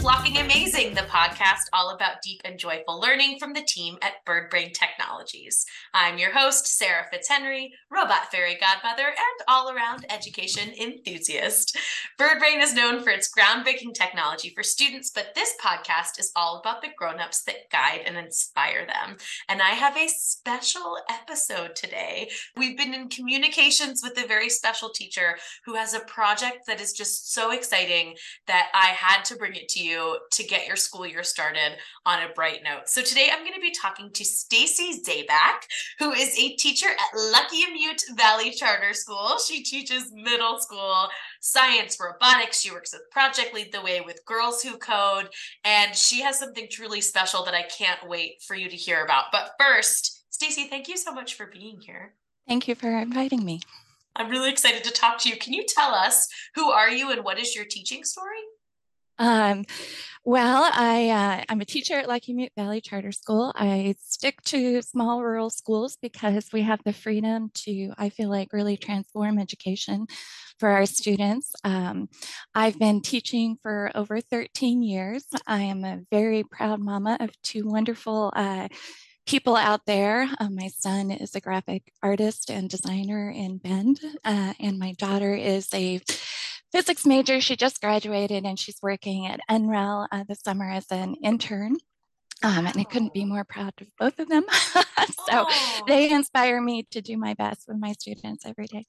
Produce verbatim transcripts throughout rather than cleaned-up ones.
Flocking Amazing, the podcast all about deep and joyful learning from the team at BirdBrain Technologies. I'm your host, Sarah Fitzhenry, robot fairy godmother and all-around education enthusiast. BirdBrain is known for its groundbreaking technology for students, but this podcast is all about the grown-ups that guide and inspire them. And I have a special episode today. We've been in communications with a very special teacher who has a project that is just so exciting that I had to bring it to you to get your school year started on a bright note. So today I'm going to be talking to Stacy Zabak, who is a teacher at Luckiamute Valley Charter School. She teaches middle school science, robotics. She works with Project Lead the Way with Girls Who Code, and she has something truly special that I can't wait for you to hear about. But first, Stacy, thank you so much for being here. Thank you for inviting me. I'm really excited to talk to you. Can you tell us, who are you and what is your teaching story? Um, well, I, uh, I'm a teacher at Luckiamute Valley Charter School. I stick to small rural schools because we have the freedom to, I feel like, really transform education for our students. Um, I've been teaching for over thirteen years. I am a very proud mama of two wonderful uh, people out there. Uh, my son is a graphic artist and designer in Bend, uh, and my daughter is a physics major. She just graduated and she's working at N R E L uh, this summer as an intern. Um, and I couldn't be more proud of both of them. so Oh. They inspire me to do my best with my students every day.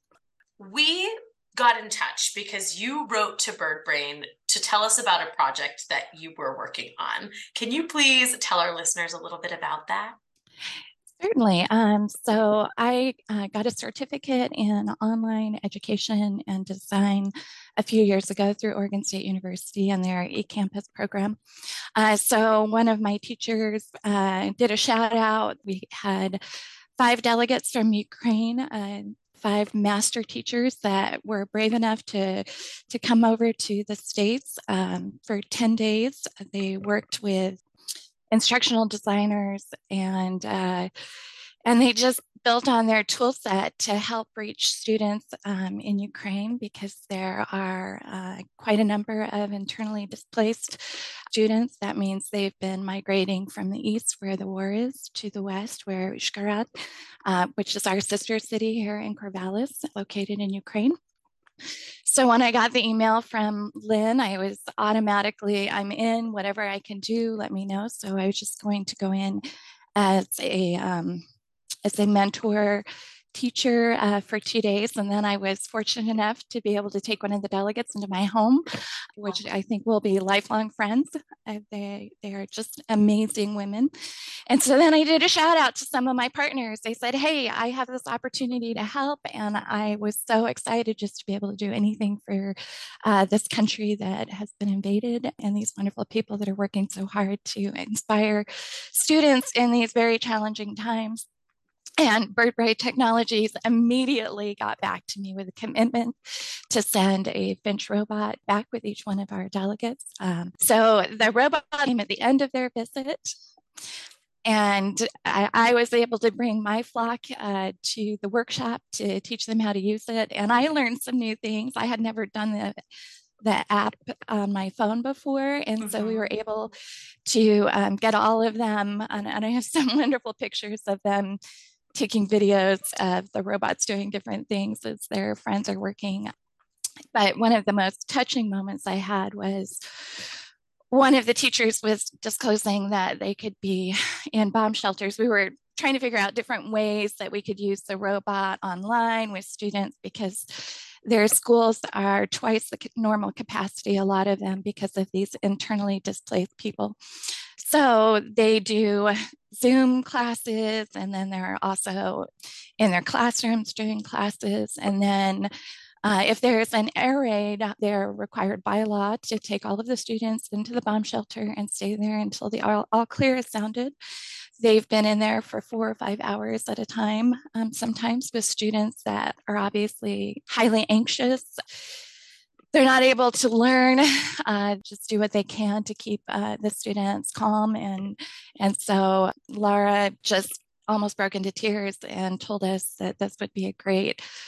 We got in touch because you wrote to BirdBrain to tell us about a project that you were working on. Can you please tell our listeners a little bit about that? Certainly. Um, so I uh, got a certificate in online education and design a few years ago through Oregon State University and their eCampus program. Uh, so one of my teachers uh, did a shout out. We had five delegates from Ukraine, uh, five master teachers that were brave enough to, to come over to the States um, for ten days. They worked with instructional designers and uh, and they just built on their tool set to help reach students um, in Ukraine because there are uh, quite a number of internally displaced students. That means they've been migrating from the east where the war is to the west where Uzhhorod, uh, which is our sister city here in Corvallis, located in Ukraine. So when I got the email from Lynn, I was automatically, I'm in, whatever I can do, let me know. So I was just going to go in as a um, as a mentor teacher uh, for two days. And then I was fortunate enough to be able to take one of the delegates into my home, which I think will be lifelong friends. Uh, they, they are just amazing women. And so then I did a shout out to some of my partners. They said, hey, I have this opportunity to help. And I was so excited just to be able to do anything for uh, this country that has been invaded and these wonderful people that are working so hard to inspire students in these very challenging times. And BirdBrain Technologies immediately got back to me with a commitment to send a Finch robot back with each one of our delegates. Um, so the robot came at the end of their visit. And I, I was able to bring my flock uh, to the workshop to teach them how to use it. And I learned some new things. I had never done the the app on my phone before. And mm-hmm. so we were able to um, get all of them. And, and I have some wonderful pictures of them taking videos of the robots doing different things as their friends are working. But one of the most touching moments I had was one of the teachers was disclosing that they could be in bomb shelters. We were trying to figure out different ways that we could use the robot online with students because their schools are twice the normal capacity, a lot of them, because of these internally displaced people. So they do Zoom classes, and then they're also in their classrooms doing classes. And then uh, if there's an air raid, they're required by law to take all of the students into the bomb shelter and stay there until the all, all clear is sounded. They've been in there for four or five hours at a time, um, sometimes with students that are obviously highly anxious. They're not able to learn, uh, just do what they can to keep uh, the students calm. And, and so Laura just almost broke into tears and told us that this would be a great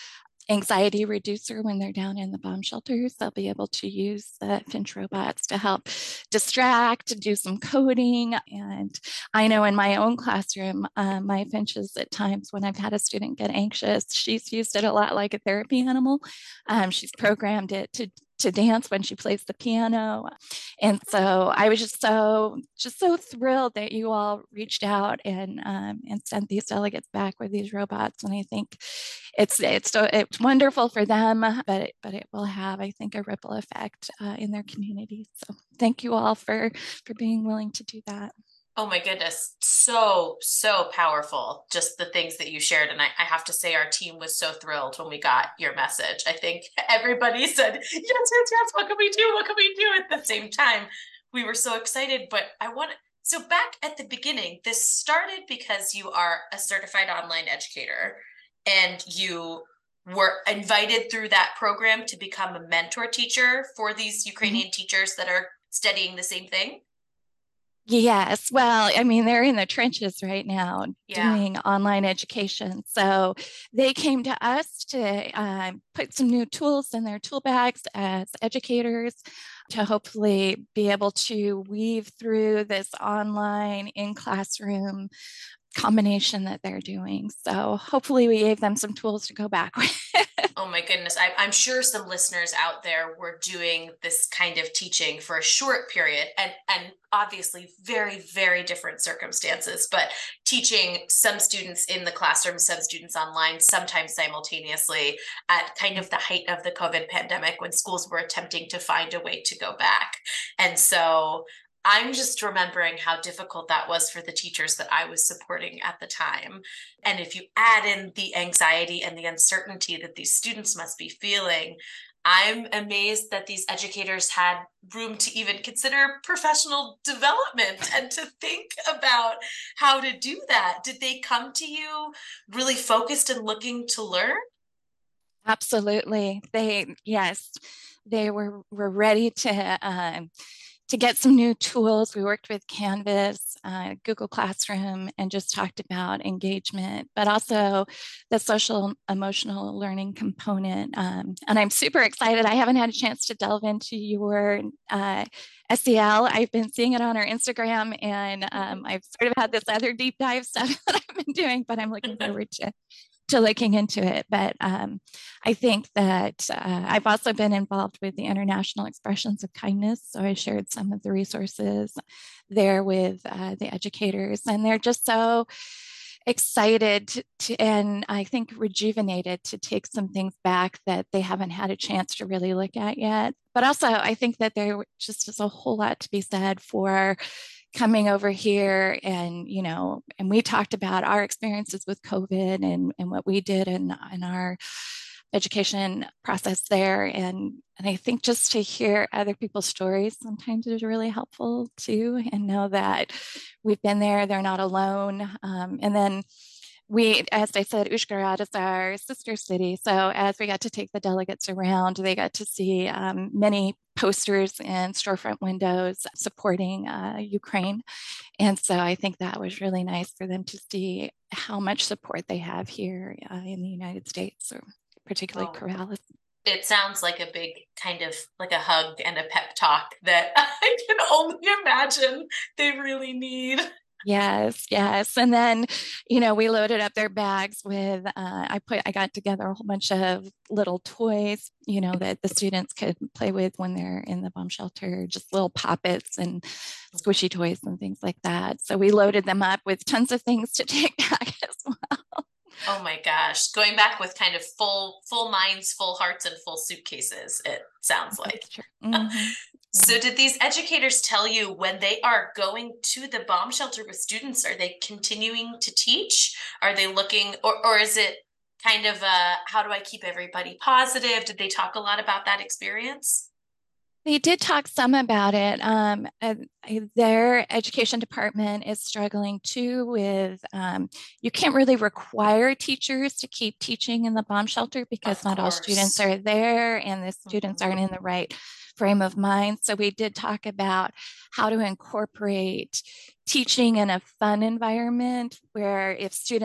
anxiety reducer when they're down in the bomb shelters. They'll be able to use the Finch robots to help distract, do some coding. And I know in my own classroom, uh, my Finches at times when I've had a student get anxious, she's used it a lot like a therapy animal. Um, she's programmed it to to dance when she plays the piano. And so I was just so just so thrilled that you all reached out and um, and sent these delegates back with these robots. And I think it's it's so it's wonderful for them, but it, but it will have, I think, a ripple effect uh, in their communities. So thank you all for for being willing to do that. Oh my goodness. So, so powerful. Just the things that you shared. And I, I have to say, our team was so thrilled when we got your message. I think everybody said, yes, yes, yes. What can we do? What can we do at the same time? We were so excited. But I want to, so back at the beginning, this started because you are a certified online educator and you were invited through that program to become a mentor teacher for these Ukrainian mm-hmm. teachers that are studying the same thing. Yes. Well, I mean, they're in the trenches right now yeah. doing online education. So they came to us to um, put some new tools in their tool bags as educators to hopefully be able to weave through this online in classroom combination that they're doing. So hopefully we gave them some tools to go back with. Oh my goodness. I, I'm sure some listeners out there were doing this kind of teaching for a short period and, and obviously very, very different circumstances, but teaching some students in the classroom, some students online, sometimes simultaneously at kind of the height of the COVID pandemic when schools were attempting to find a way to go back. And so I'm just remembering how difficult that was for the teachers that I was supporting at the time. And if you add in the anxiety and the uncertainty that these students must be feeling, I'm amazed that these educators had room to even consider professional development and to think about how to do that. Did they come to you really focused and looking to learn? Absolutely. They, yes, they were, were ready to, um, to get some new tools. We worked with Canvas, uh, Google Classroom, and just talked about engagement, but also the social emotional learning component. Um, and I'm super excited. I haven't had a chance to delve into your uh, S E L. I've been seeing it on our Instagram, and um, I've sort of had this other deep dive stuff that I've been doing, but I'm looking forward to to looking into it. But um, I think that uh, I've also been involved with the International Expressions of Kindness. So I shared some of the resources there with uh, the educators, and they're just so excited to, to, and I think rejuvenated to take some things back that they haven't had a chance to really look at yet. But also, I think that there just is a whole lot to be said for coming over here and, you know, and we talked about our experiences with COVID and, and what we did in, in our education process there. And, and I think just to hear other people's stories sometimes is really helpful too, and know that we've been there, they're not alone. Um, and then we, as I said, Uzhgorod is our sister city. So as we got to take the delegates around, they got to see um, many posters and storefront windows supporting uh, Ukraine. And so I think that was really nice for them to see how much support they have here uh, in the United States, or particularly oh. Corvallis. It sounds like a big kind of like a hug and a pep talk that I can only imagine they really need. Yes, yes. And then, you know, we loaded up their bags with, uh, I put, I got together a whole bunch of little toys, you know, that the students could play with when they're in the bomb shelter, just little poppets and squishy toys and things like that. So we loaded them up with tons of things to take back as well. Oh my gosh. Going back with kind of full, full minds, full hearts, and full suitcases, it sounds like. Mm-hmm. So did these educators tell you when they are going to the bomb shelter with students, are they continuing to teach? Are they looking, or, or is it kind of a, how do I keep everybody positive? Did they talk a lot about that experience? They did talk some about it. Um, uh, their education department is struggling too with, um, you can't really require teachers to keep teaching in the bomb shelter because not all students are there and the students mm-hmm. aren't in the right frame of mind. So we did talk about how to incorporate teaching in a fun environment where if students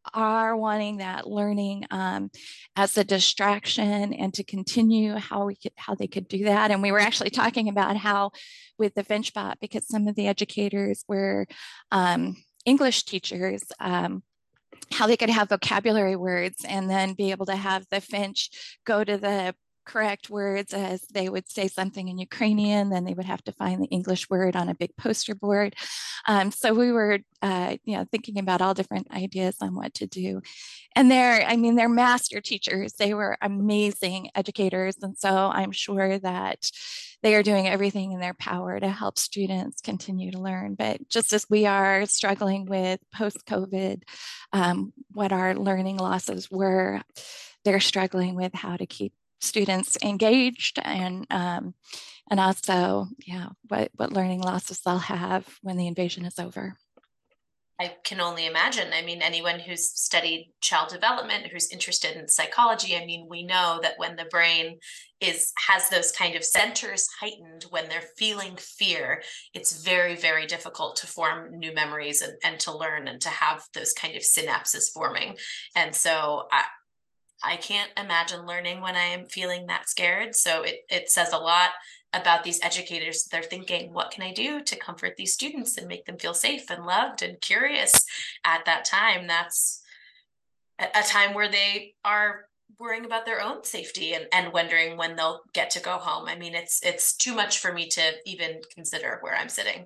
are wanting that learning um, as a distraction and to continue how we could, how they could do that. And we were actually talking about how with the FinchBot, because some of the educators were um, English teachers, um, how they could have vocabulary words and then be able to have the Finch go to the correct words as they would say something in Ukrainian, then they would have to find the English word on a big poster board. Um, so we were, uh, you know, thinking about all different ideas on what to do. And they're, I mean, they're master teachers. They were amazing educators. And so I'm sure that they are doing everything in their power to help students continue to learn. But just as we are struggling with post-COVID, um, what our learning losses were, they're struggling with how to keep students engaged and um, and also, yeah, what, what learning losses they'll have when the invasion is over. I can only imagine. I mean, anyone who's studied child development, who's interested in psychology, I mean, we know that when the brain is has those kind of centers heightened, when they're feeling fear, it's very, very difficult to form new memories and, and to learn and to have those kind of synapses forming. And so I, I can't imagine learning when I am feeling that scared. So it, it says a lot about these educators. They're thinking, what can I do to comfort these students and make them feel safe and loved and curious at that time? That's a time where they are worrying about their own safety and, and wondering when they'll get to go home. I mean, it's it's too much for me to even consider where I'm sitting.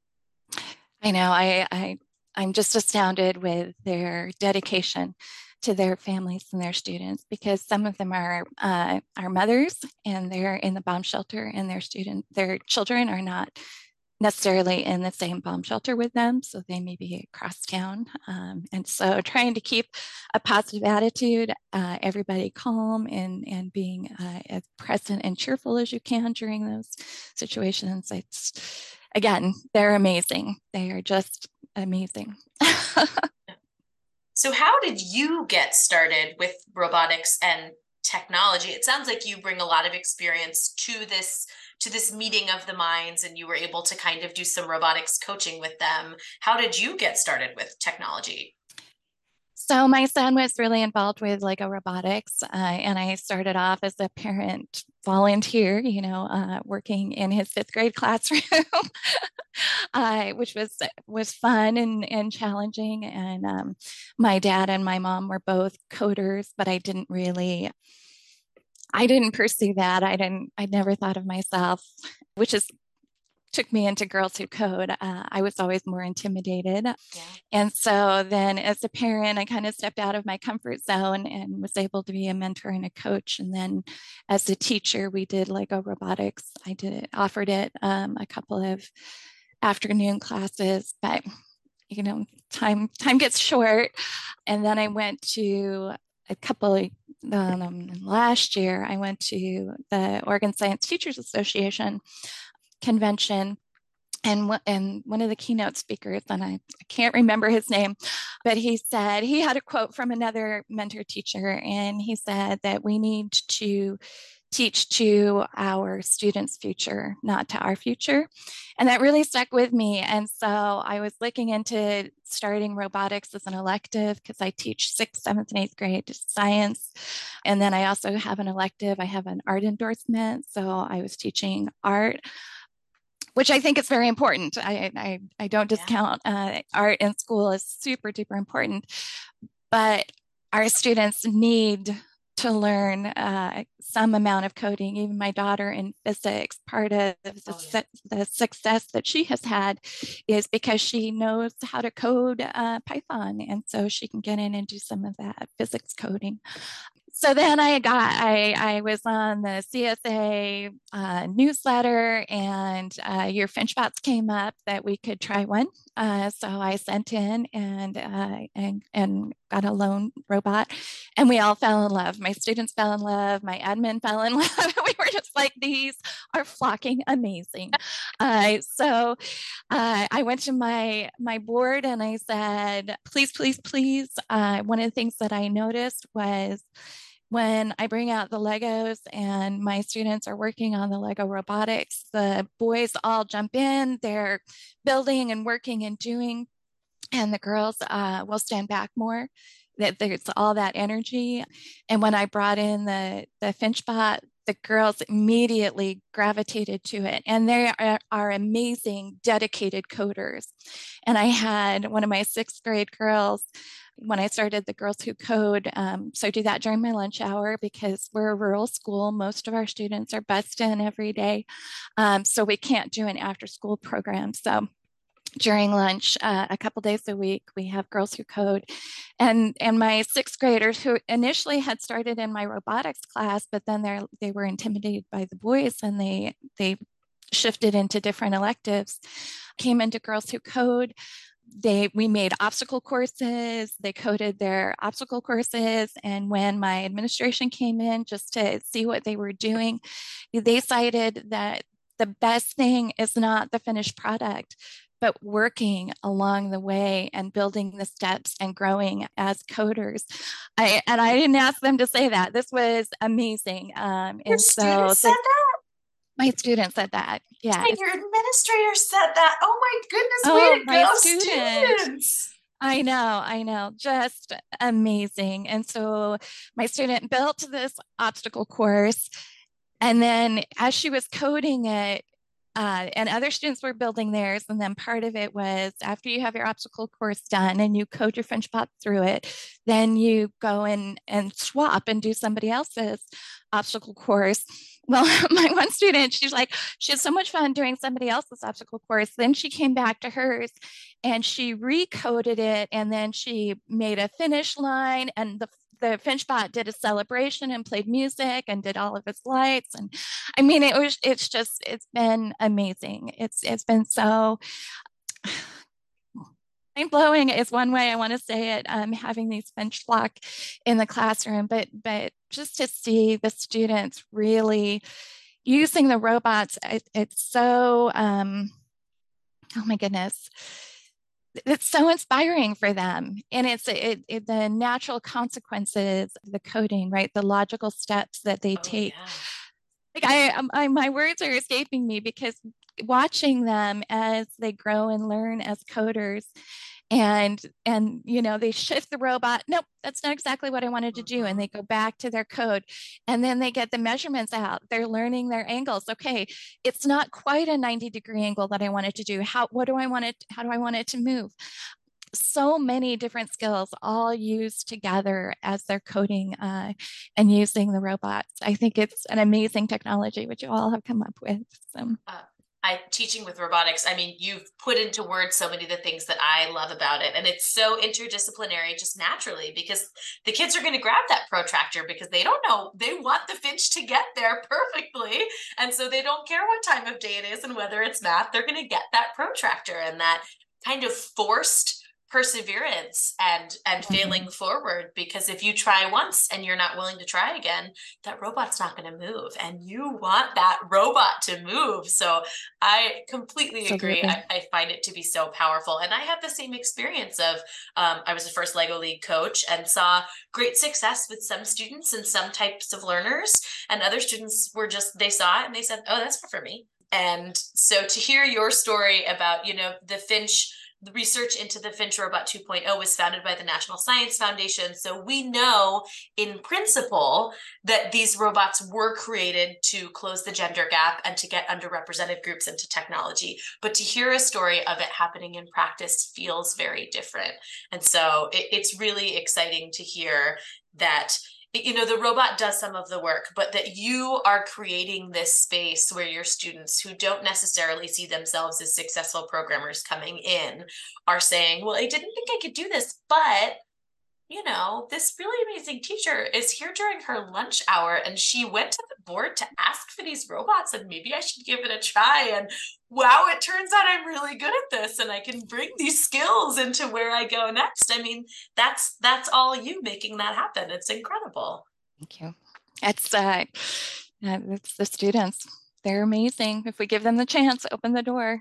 I know. I, I I'm just astounded with their dedication to their families and their students, because some of them are uh, are mothers and they're in the bomb shelter, and their student their children are not necessarily in the same bomb shelter with them, so they may be across town. Um, and so trying to keep a positive attitude, uh, everybody calm and and being uh, as present and cheerful as you can during those situations. It's, again, they're amazing. They are just amazing. So how did you get started with robotics and technology? It sounds like you bring a lot of experience to this to this meeting of the minds, and you were able to kind of do some robotics coaching with them. How did you get started with technology? So my son was really involved with Lego robotics, uh, and I started off as a parent volunteer, you know, uh, working in his fifth grade classroom, uh, which was was fun and and challenging. And um, my dad and my mom were both coders, but I didn't really, I didn't pursue that. I didn't, I never thought of myself, which is took me into Girls Who Code. Uh, I was always more intimidated. Yeah. And so then as a parent, I kind of stepped out of my comfort zone and was able to be a mentor and a coach. And then as a teacher, we did Lego robotics. I did it, offered it um, a couple of afternoon classes, but you know, time time gets short. And then I went to a couple of um, last year, I went to the Oregon Science Teachers Association convention, and and one of the keynote speakers, and I, I can't remember his name, but he said, he had a quote from another mentor teacher, and he said that we need to teach to our students' future, not to our future. And that really stuck with me. And so I was looking into starting robotics as an elective, because I teach sixth, seventh, and eighth grade science. And then I also have an elective, I have an art endorsement. So I was teaching art, which I think is very important. I, I, I don't discount uh, art in school is super duper important, but our students need to learn uh, some amount of coding. Even my daughter in physics, part of the, oh, yeah. the success that she has had is because she knows how to code uh, Python. And so she can get in and do some of that physics coding. So then I got, I, I was on the C S A uh, newsletter, and uh, your FinchBots came up that we could try one. Uh, so I sent in and, uh, and, and got a lone robot, and we all fell in love. My students fell in love. My admin fell in love. We were just like, these are flocking amazing. Uh, so uh, I went to my, my board and I said, please, please, please. Uh, one of the things that I noticed was, when I bring out the Legos and my students are working on the Lego robotics, the boys all jump in, they're building and working and doing, and the girls uh, will stand back more. that there's all that energy. And when I brought in the the FinchBot, the girls immediately gravitated to it. And they are, are amazing, dedicated coders. And I had one of my sixth grade girls when I started the Girls Who Code. Um, so I do that during my lunch hour because we're a rural school. Most of our students are bused in every day. Um, so we can't do an after school program. So during lunch, uh, a couple days a week, we have Girls Who Code. And, and my sixth graders who initially had started in my robotics class, but then they they were intimidated by the boys and they, they shifted into different electives, came into Girls Who Code. They we made obstacle courses. They coded their obstacle courses. And when my administration came in just to see what they were doing, they cited that the best thing is not the finished product, but working along the way and building the steps and growing as coders. I, and I didn't ask them to say that. This was amazing. Um, Your and so students said the, that? my students said that. Yeah. Your administrator said that. Oh my goodness, Oh, way to my go, student. students. I know, I know, just amazing. And so my student built this obstacle course. And then as she was coding it, uh, and other students were building theirs. And then part of it was after you have your obstacle course done and you code your FinchBot through it, then you go in and swap and do somebody else's obstacle course. Well, my one student, she's like, she had so much fun doing somebody else's obstacle course. Then she came back to hers and she recoded it. And then she made a finish line and the the FinchBot did a celebration and played music and did all of its lights. And I mean, it was, it's just, it's been amazing. It's, it's been so mind blowing is one way I want to say it, um, having these bench block in the classroom, but, but just to see the students really using the robots, it, it's so, um, oh my goodness, it's so inspiring for them. And it's it, it, the natural consequences of the coding, right? The logical steps that they Oh, take. yeah. Like I, I, my words are escaping me because watching them as they grow and learn as coders and and you know they shift the robot, nope, that's not exactly what I wanted to do, and they go back to their code and then they get the measurements out, they're learning their angles. Okay, it's not quite a ninety degree angle that I wanted to do, how what do I want it how do I want it to move? So many different skills all used together as they're coding uh, and using the robots. I think it's an amazing technology which you all have come up with. So Uh, I teaching with robotics. I mean, you've put into words so many of the things that I love about it. And it's so interdisciplinary just naturally because the kids are going to grab that protractor because they don't know, they want the finch to get there perfectly. And so they don't care what time of day it is and whether it's math, they're going to get that protractor, and that kind of forced perseverance and and mm-hmm. failing forward, because if you try once and you're not willing to try again, that robot's not going to move, and you want that robot to move. So I completely Absolutely. agree. I, I find it to be so powerful, and I have the same experience of um, I was the first Lego League coach and saw great success with some students and some types of learners, and other students were just, they saw it and they said, oh, that's not for me. And so to hear your story about, you know, the Finch, the research into the Finch Robot two point oh was founded by the National Science Foundation. So we know in principle that these robots were created to close the gender gap and to get underrepresented groups into technology. But to hear a story of it happening in practice feels very different. And so it, it's really exciting to hear that, you know, the robot does some of the work, but that you are creating this space where your students who don't necessarily see themselves as successful programmers coming in are saying, well, I didn't think I could do this, but you know, this really amazing teacher is here during her lunch hour and she went to the board to ask for these robots and maybe I should give it a try. And wow, it turns out I'm really good at this and I can bring these skills into where I go next. I mean, that's that's all you making that happen. It's incredible. Thank you. It's uh, it's the students. They're amazing. If we give them the chance, open the door.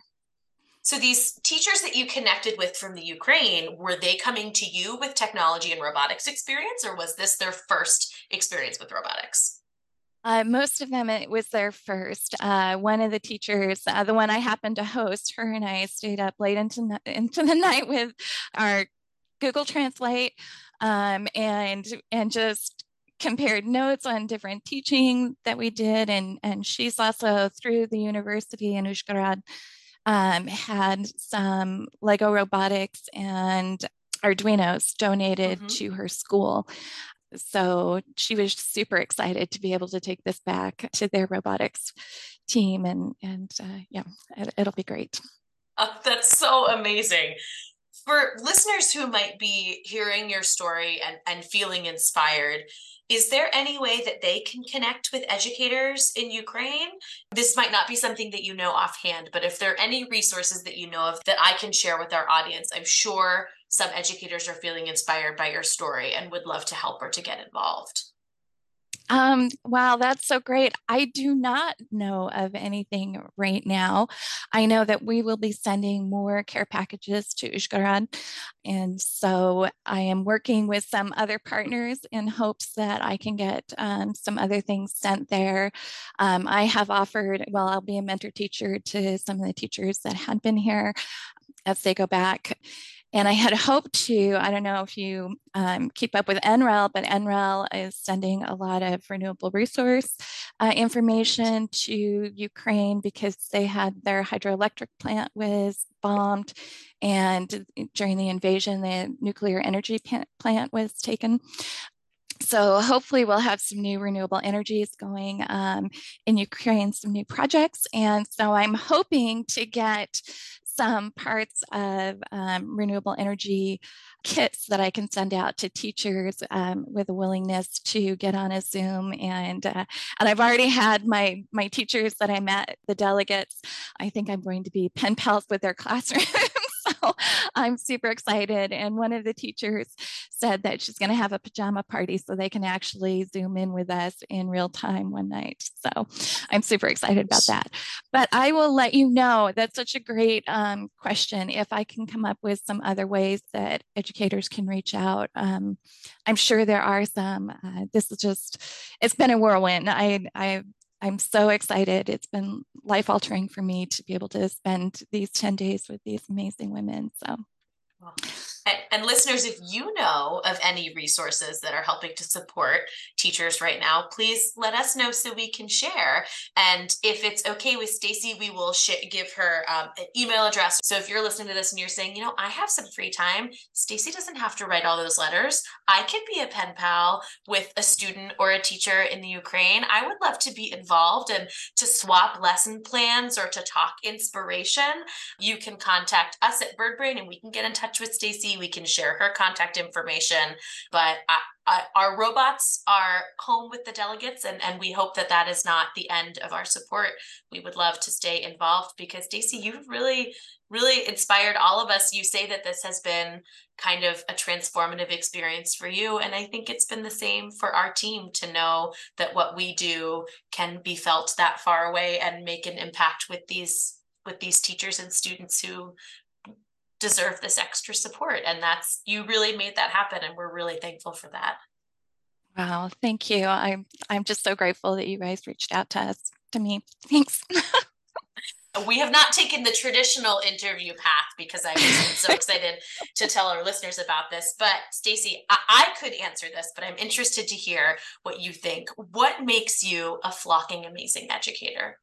So these teachers that you connected with from the Ukraine, were they coming to you with technology and robotics experience, or was this their first experience with robotics? Uh, most of them, it was their first. Uh, one of the teachers, uh, the one I happened to host, her and I stayed up late into, into the night with our Google Translate, um, and and just compared notes on different teaching that we did. And, and she's also through the university in Uzhhorod um, had some Lego robotics and Arduinos donated Mm-hmm. to her school. So she was super excited to be able to take this back to their robotics team. And, and uh, yeah, it, it'll be great. Oh, that's so amazing. For listeners who might be hearing your story and, and feeling inspired, is there any way that they can connect with educators in Ukraine? This might not be something that you know offhand, but if there are any resources that you know of that I can share with our audience, I'm sure some educators are feeling inspired by your story and would love to help or to get involved. Um, wow, that's so great. I do not know of anything right now. I know that we will be sending more care packages to Uzhhorod. And so I am working with some other partners in hopes that I can get um, some other things sent there. Um, I have offered, well, I'll be a mentor teacher to some of the teachers that had been here as they go back. And I had hoped to, I don't know if you um, keep up with N R E L, but N R E L is sending a lot of renewable resource uh, information to Ukraine because they had their hydroelectric plant was bombed. And during the invasion, the nuclear energy plant was taken. So hopefully we'll have some new renewable energies going um, in Ukraine, some new projects. And so I'm hoping to get some parts of um, renewable energy kits that I can send out to teachers um, with a willingness to get on a Zoom. And uh, and I've already had my my teachers that I met, the delegates. I think I'm going to be pen pals with their classrooms. So I'm super excited. And one of the teachers said that she's going to have a pajama party so they can actually Zoom in with us in real time one night. So I'm super excited about that. But I will let you know. That's such a great um, question. If I can come up with some other ways that educators can reach out, um, I'm sure there are some. Uh, this is just, it's been a whirlwind. I, I I'm so excited. It's been life altering for me to be able to spend these ten days with these amazing women. So. And, and listeners, if you know of any resources that are helping to support teachers right now, please let us know so we can share. And if it's okay with Stacy, we will sh- give her um, an email address. So if you're listening to this and you're saying, you know, I have some free time, Stacy doesn't have to write all those letters. I could be a pen pal with a student or a teacher in the Ukraine. I would love to be involved and to swap lesson plans or to talk inspiration. You can contact us at BirdBrain and we can get in touch with Stacy. We can share her contact information, but I, I, our robots are home with the delegates, and, and we hope that that is not the end of our support. We would love to stay involved because, Stacy, you've really, really inspired all of us. You say that this has been kind of a transformative experience for you, and I think it's been the same for our team to know that what we do can be felt that far away and make an impact with these with these teachers and students who deserve this extra support. And that's, you really made that happen. And we're really thankful for that. Wow. Thank you. I'm, I'm just so grateful that you guys reached out to us, to me. Thanks. We have not taken the traditional interview path because I was so excited to tell our listeners about this. But Stacy, I-, I could answer this, but I'm interested to hear what you think. What makes you a flocking amazing educator?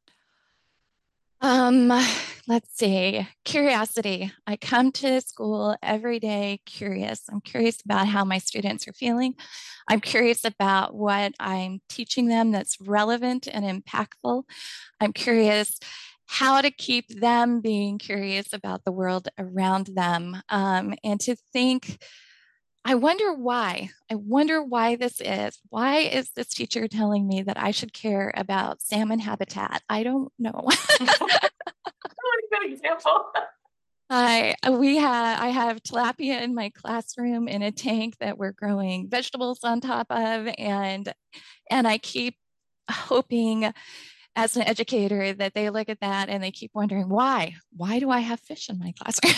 Um, let's see. Curiosity. I come to school every day curious. I'm curious about how my students are feeling. I'm curious about what I'm teaching them that's relevant and impactful. I'm curious how to keep them being curious about the world around them, um, and to think, I wonder why. I wonder why this is. Why is this teacher telling me that I should care about salmon habitat? I don't know. Good example. I we have I have tilapia in my classroom in a tank that we're growing vegetables on top of, and and I keep hoping as an educator that they look at that and they keep wondering why why do I have fish in my classroom?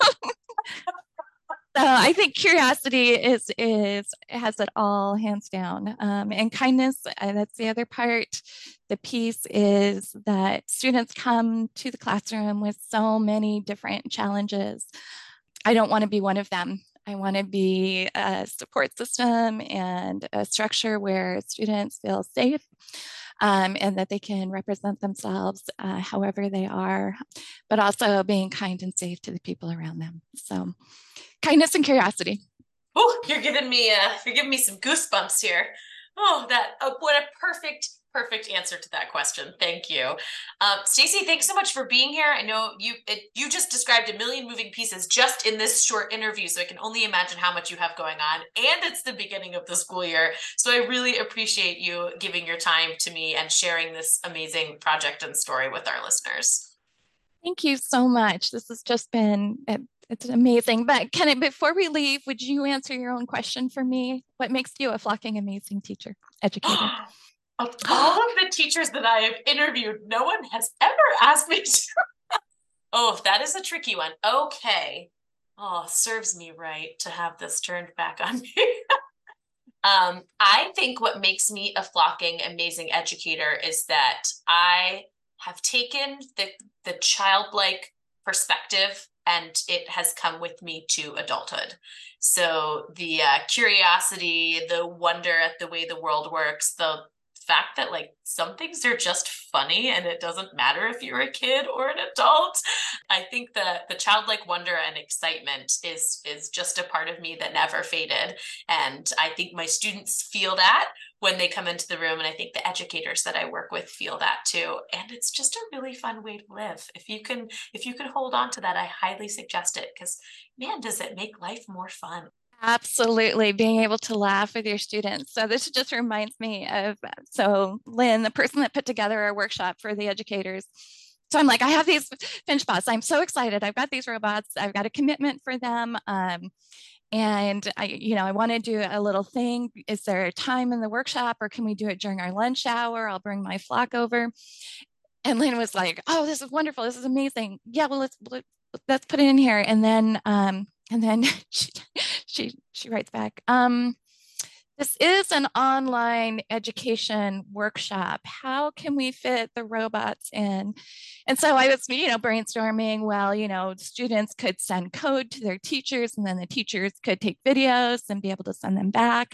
So I think curiosity is is has it all hands down, um, and kindness. Uh, that's the other part. The piece is that students come to the classroom with so many different challenges. I don't want to be one of them. I want to be a support system and a structure where students feel safe um, and that they can represent themselves uh, however they are, but also being kind and safe to the people around them. So kindness and curiosity. Oh, you're giving me uh, you're giving me some goosebumps here. Oh, that uh, what a perfect perfect answer to that question. Thank you, um, Stacy. Thanks so much for being here. I know you it, you just described a million moving pieces just in this short interview, so I can only imagine how much you have going on. And it's the beginning of the school year, so I really appreciate you giving your time to me and sharing this amazing project and story with our listeners. Thank you so much. This has just been, it, it's amazing. But can it, before we leave, would you answer your own question for me? What makes you a flocking amazing teacher, educator? Of all of the teachers that I have interviewed, no one has ever asked me to. Oh, that is a tricky one. Okay. Oh, serves me right to have this turned back on me. um, I think what makes me a flocking amazing educator is that I have taken the the childlike perspective and it has come with me to adulthood. So the uh, curiosity, the wonder at the way the world works, the fact that like some things are just funny and it doesn't matter if you're a kid or an adult. I think that the childlike wonder and excitement is is just a part of me that never faded. And I think my students feel that when they come into the room. And I think the educators that I work with feel that too. And it's just a really fun way to live. If you can, if you can hold on to that, I highly suggest it because man, does it make life more fun. Absolutely, being able to laugh with your students. So this just reminds me of, so Lynn, the person that put together our workshop for the educators. So I'm like, I have these FinchBots. I'm so excited. I've got these robots. I've got a commitment for them. Um, and I, you know, I want to do a little thing. Is there a time in the workshop or can we do it during our lunch hour? I'll bring my flock over. And Lynn was like, oh, this is wonderful. This is amazing. Yeah, well, let's, let's put it in here. And then, um, and then she, she, she writes back, um, this is an online education workshop. How can we fit the robots in? And so I was, you know, brainstorming, well, you know, students could send code to their teachers and then the teachers could take videos and be able to send them back.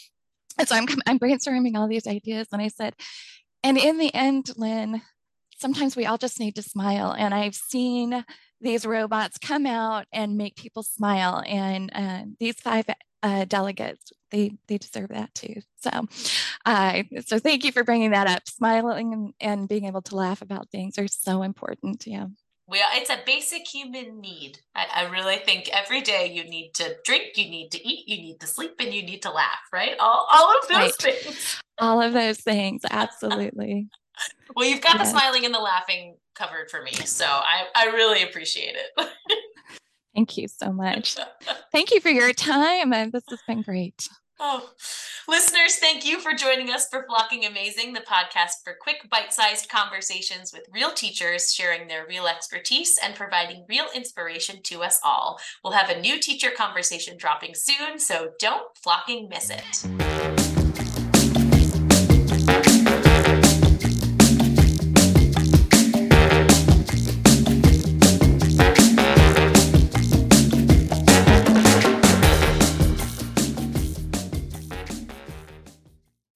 And so I'm, I'm brainstorming all these ideas. And I said, and in the end, Lynn, sometimes we all just need to smile. And I've seen these robots come out and make people smile. And uh, these five uh, delegates, they they deserve that too. So, uh, so thank you for bringing that up. Smiling and, and being able to laugh about things are so important. Yeah. Well, it's a basic human need. I, I really think every day you need to drink, you need to eat, you need to sleep, and you need to laugh, right? All, all of those right. things. All of those things, absolutely. Well, you've got yes. the smiling and the laughing covered for me, so I, I really appreciate it. Thank you so much. Thank you for your time. This has been great. Oh, listeners, thank you for joining us for Flocking Amazing, the podcast for quick, bite-sized conversations with real teachers sharing their real expertise and providing real inspiration to us all. We'll have a new teacher conversation dropping soon, so don't flocking miss it.